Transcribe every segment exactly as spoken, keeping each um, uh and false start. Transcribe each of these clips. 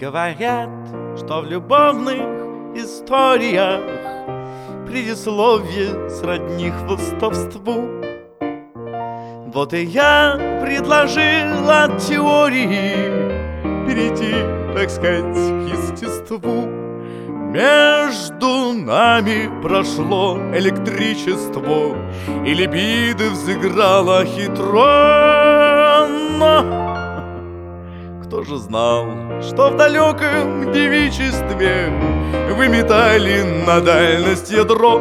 Говорят, что в любовных историях предисловие сродни хвостовству. Вот и я предложил от теории перейти, так сказать, к естеству. Между нами прошло электричество, и либидо взыграло хитро. Но кто же знал, что в далеком девичестве вы метали на дальность ядро?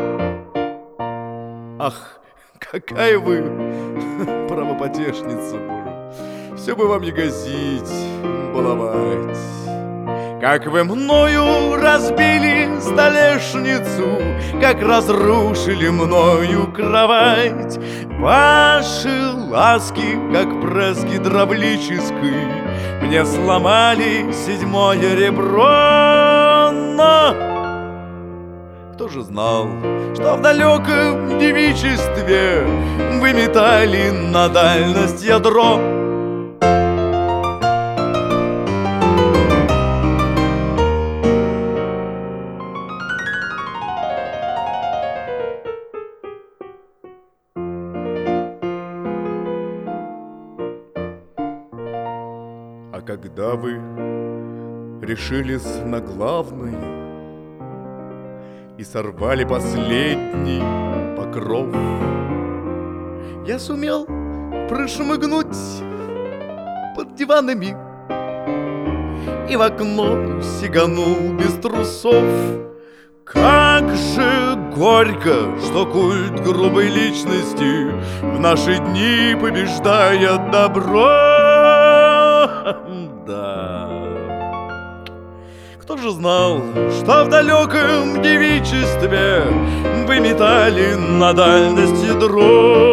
Ах, какая вы правопотешница, Боже! Все бы вам не гасить, баловать. Как вы мною разбили столешницу, как разрушили мною кровать. Ваши ласки, как пресс гидравлический, мне сломали седьмое ребро. Но кто же знал, что в далеком девичестве вы метали на дальность ядро? А когда вы решились на главное и сорвали последний покров, я сумел прошмыгнуть под диванами и в окно сиганул без трусов. Как же горько, что культ грубой личности в наши дни побеждает добро. Да. Кто же знал, что в далеком девичестве вы метали на дальность ядро?